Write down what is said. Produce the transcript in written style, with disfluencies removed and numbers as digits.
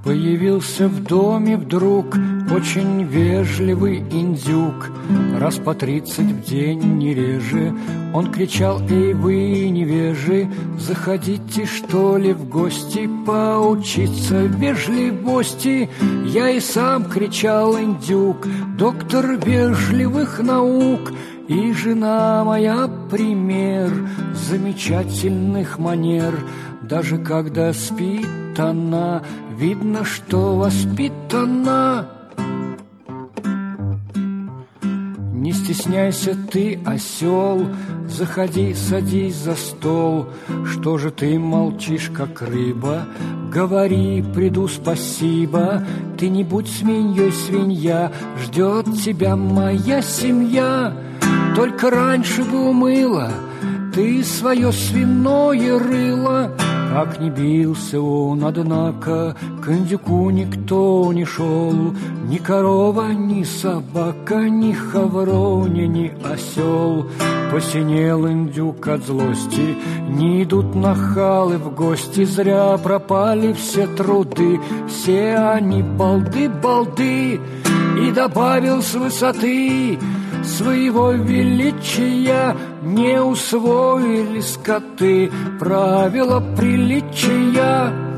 Появился в доме вдруг очень вежливый индюк. Раз по 30 в день, не реже, он кричал: «Эй, вы невежи, заходите, что ли, в гости поучиться вежливости?» Я и сам кричал: «Индюк, доктор вежливых наук!» И жена моя пример замечательных манер. Даже когда спит она, видно, что воспитана. Не стесняйся ты, осел, заходи, садись за стол. Что же ты молчишь, как рыба? Говори, приду, спасибо. Ты не будь свиньей, свинья, ждет тебя моя семья. Только раньше бы умыла ты свое свиное рыло. Как не бился он, однако к индюку никто не шел. Ни корова, ни собака, ни хавроня, ни осел. Посинел индюк от злости, не идут нахалы в гости. Зря пропали все труды, все они балды, балды. И добавил с высоты своего величия: не усвоили скоты правила приличия.